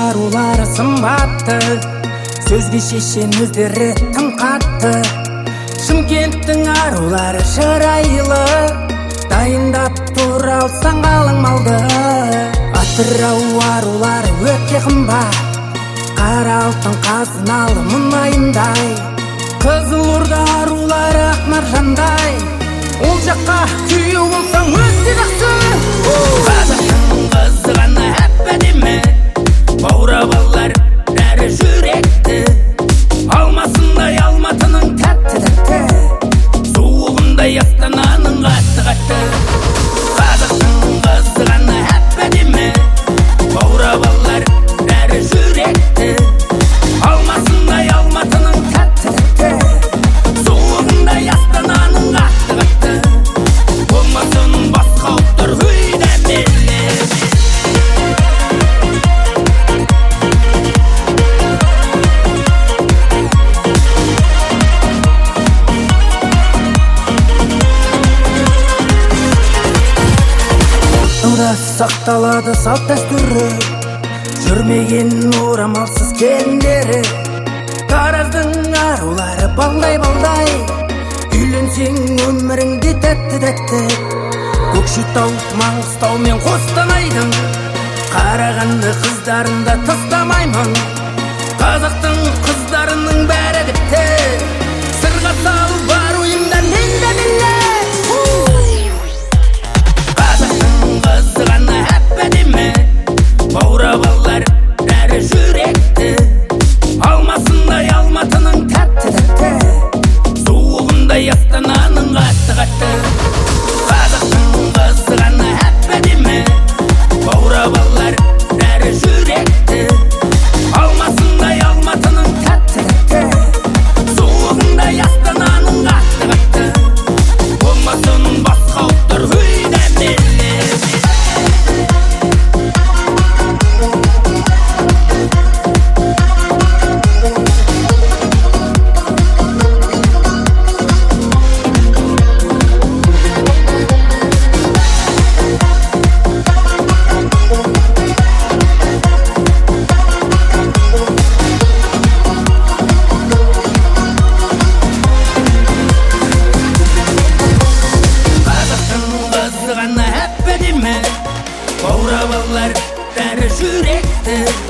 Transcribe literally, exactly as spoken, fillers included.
арулары сымбатты, сөзге шешен өздері тым қатты. Шымкенттің арулары шырайлы, дайындап тұр алсаң қалың малды. Атырау арулары өте қымбат, қара алтын қазыналы мұнайындай. Қызылорда арулары ақ маржандай, ол жаққа күйеу болсаң өте жақсы. Қазақтың қызы ғана әп-әдемі, баурап алар әрі жүректі. Алмасындай Алматының тәтті-тәтті, суығындай Астананың қатты-қатты. Қазақтың қызы ғана әп-әдемі, баурап алар әрі жүректі. Алмасындай Алматының тәтті-тәтті, суығындай Астананың қатты-қатты. Болмасын басқа ұлттар өйді белі. Мұнда сақталады салт дәстүрі, жүрмеген орамалсыз келіндері. Тараздың арулары балдай-балдай, үйленсең өміріңде тәтті-тәтті. Көкшетау, Маңғыстау мен Қостанайдың Қарағанды қыздарында тастамаймын. Қазақтың қыздарының бәрі депті, сырға салып бар ойымда мен де Қазақтың қызы ғана әп-әдемі, баурап алар әрі жүректі. Алмасындай Алматының тәтті-тәтті, суығындай Астананың қатты-қатты. Қазақтың қызы ғана әп-әдемі, баурап алар әрі жүректі. Алмасындай Алматының тәтті-тәтті, суығындай Астананың қатты-қатты. Болмасын басқа ұлттар өйді белі. Баурап алар әрі жүректі.